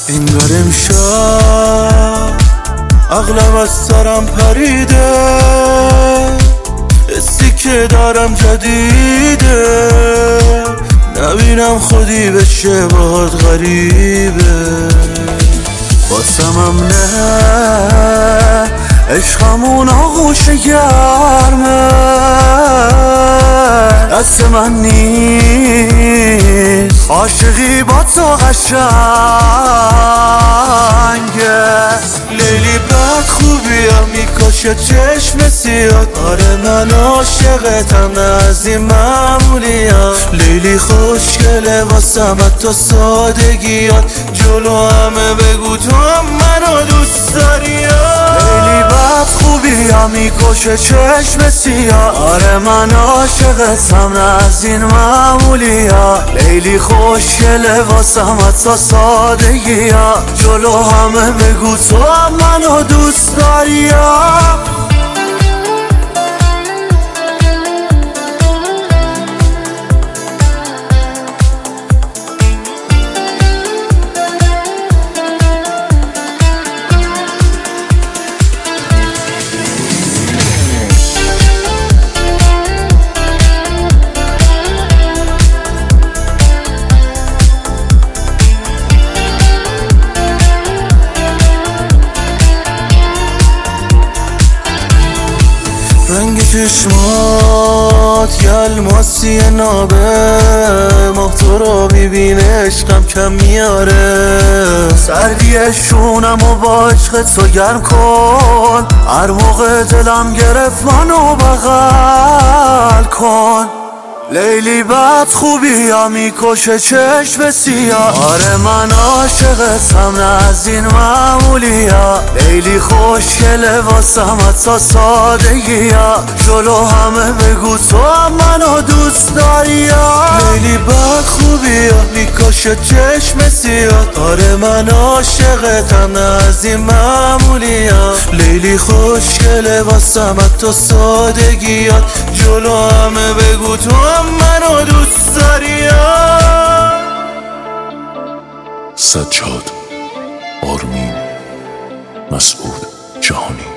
انگار امشب عقلم از سرم پریده، حسی که دارم جدیده، نبینم خودی بشه باهات غریبه. واسمم نه عشقمون آغوش گرمه، دست من نیست عاشقی با تو قشنگه. لیلی بد خوبیم میکشه چشم سیاد، آره من عاشقتم نه از این معمولیم. لیلی خوشگله واسم تو سادگیات، جلو همه بگو تو هم منو دوست داری. لیلی بد خوبیم میکشه چشم سیاد، آره من عاشقتم نه از این معمولیم. لیلی خوشگله واسم تو سادگیات، جلو همه بگو تو هم منو دوست داری. رنگ چشمات گلماسی نابه، ماه تو رو میبینه عشقم کم میاره. سردی شونم و با عشق تو گرم کن، هر موقع دلم گرفت منو بغل کن. لیلی بد خوبیم میکشه چشم سیاه، آره من عاشقتم نه از این معمولیم. لیلی خوشگله واسم تا سادگیه، جلو همه بگو تو هم منو دوست داری. لیلی بد خوبیم میکشه چشم سیاه، آره من عاشقتم نه از این معمولیم. لیلی خوشگله واسم تا سادگیه، جلو همه بگو تو منو دوست داری. سجاد، آرمین، مسعود جهانی.